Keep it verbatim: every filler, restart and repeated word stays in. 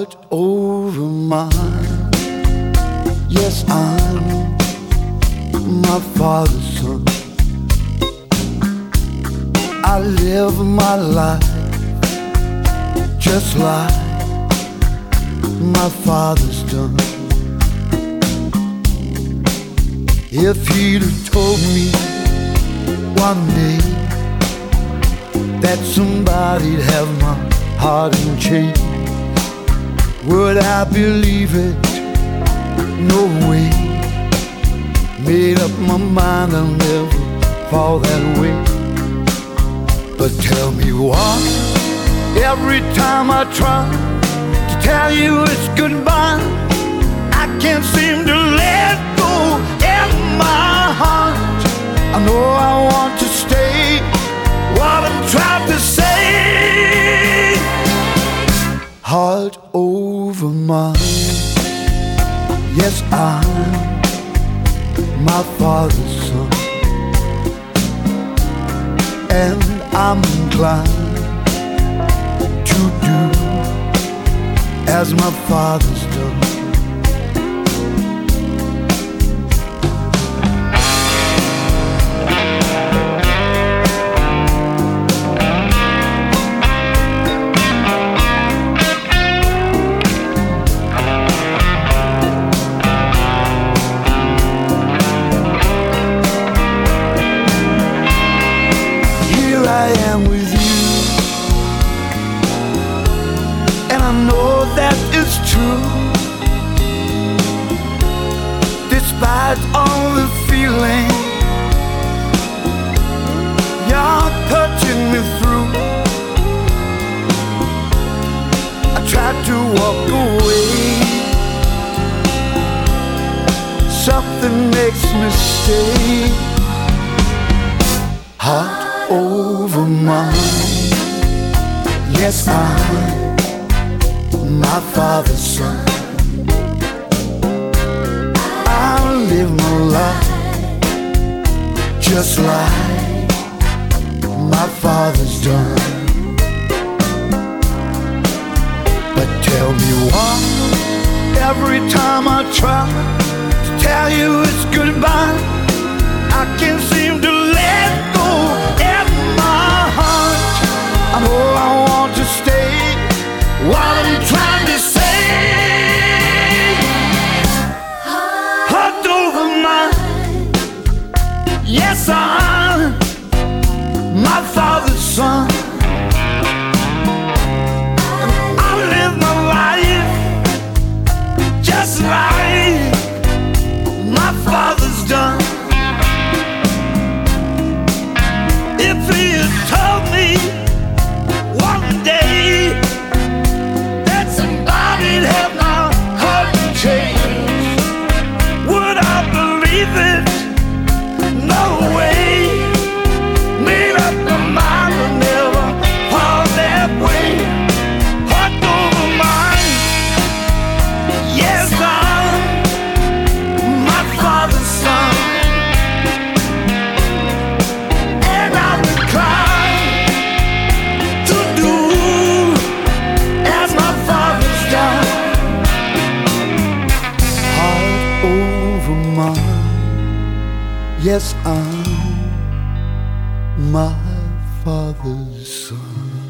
heart over mine. Yes, I'm my father's son. I live my life just like my father's done. If he'd have told me one day that somebody'd have my heart in chains, would I believe it? No way. Made up my mind I'll never fall that way. But tell me why, every time I try to tell you it's goodbye, I can't seem to let go in my heart. I know I want to stay, what I'm trying to say. Heart over mine. Yes, I'm my father's son, and I'm inclined to do as my father's done. I am with you, and I know that it's true. Despite all the feeling you're touching me through, I tried to walk away. Something makes me stay. Heart over mine. Yes, I'm my father's son. I live my life just like my father's done. But tell me why, every time I try to tell you it's goodbye, I can't seem to let go. I know I want to stay, what I'm trying to say. Heart over mine. Yes, I'm my father's son. And I live my life just like my father's done. If he had told me one day that somebody'd have my heart changed, would I believe it? No way. Made up my mind to never fall that way. Heart over mine. Yes, I'm my father's son, and I'm inclined to do as my father's done. Heart over mine. Yes, I'm my father's son.